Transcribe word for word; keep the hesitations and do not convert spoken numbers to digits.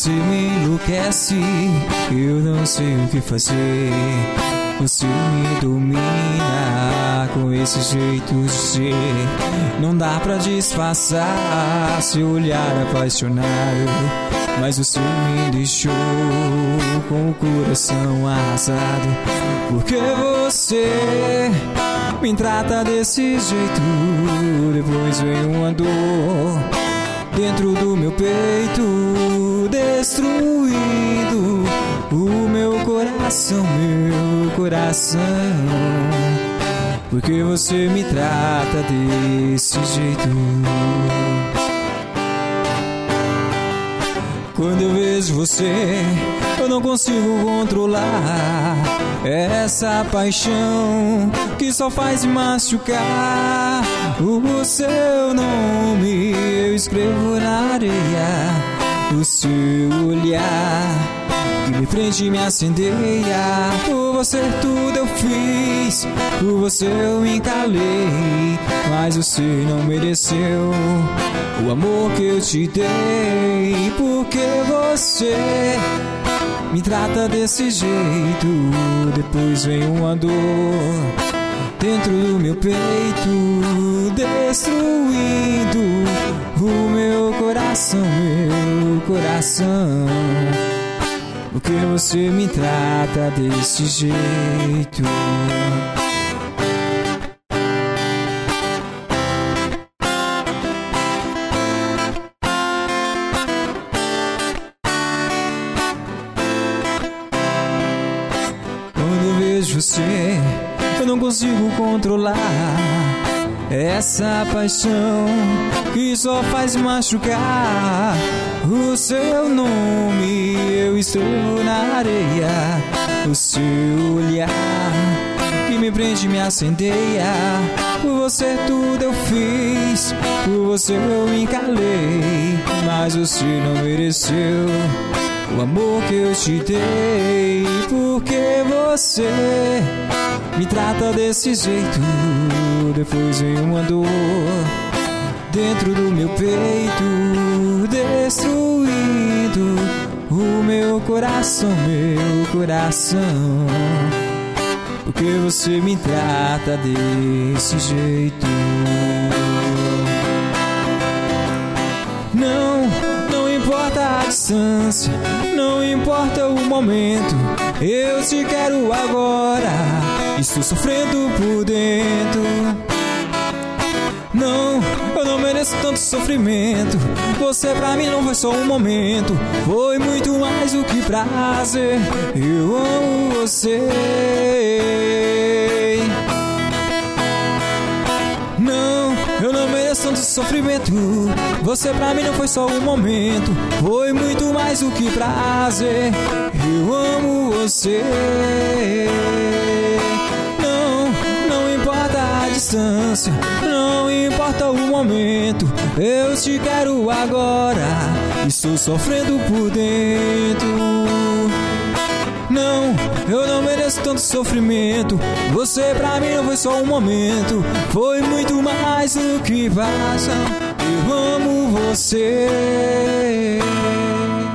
você me enlouquece, eu não sei o que fazer. Você me domina com esse jeito de ser. Não dá pra disfarçar seu olhar apaixonado, mas você me deixou com o coração arrasado. Porque você me trata desse jeito, depois vem uma dor dentro do meu peito, destruindo o meu coração, meu coração. Porque você me trata desse jeito. Quando eu vejo você, eu não consigo controlar essa paixão que só faz me machucar. O seu nome eu escrevo na areia, o seu olhar que me prende e me incendeia. Por você tudo eu fiz, por você eu me calei, mas você não mereceu o amor que eu te dei. Porque você me trata desse jeito, depois vem uma dor dentro do meu peito, destruindo o meu coração, meu coração. Porque você me trata desse jeito. Quando eu vejo você, eu não consigo controlar essa paixão que só faz machucar. O seu nome eu escrevo na areia, o seu olhar que me prende e me incendeia. Por você tudo eu fiz, por você eu me calei, mas você não mereceu o amor que eu te dei. Porque você me trata desse jeito, depois vem uma dor dentro do meu peito, destruindo o meu coração, meu coração. Porque você me trata desse jeito. Não, não importa a distância, não importa o momento, eu te quero agora, estou sofrendo por dentro. Não, eu não mereço tanto sofrimento, você pra mim não foi só um momento, foi muito mais do que prazer. Eu amo você. Não, eu não mereço tanto sofrimento, você pra mim não foi só um momento, foi muito mais do que prazer. Eu amo você. Não, não importa a distância, não importa o momento, eu te quero agora, estou sofrendo por dentro. Não, eu não mereço tanto sofrimento, você pra mim não foi só um momento, foi muito mais do que passa. Eu amo você.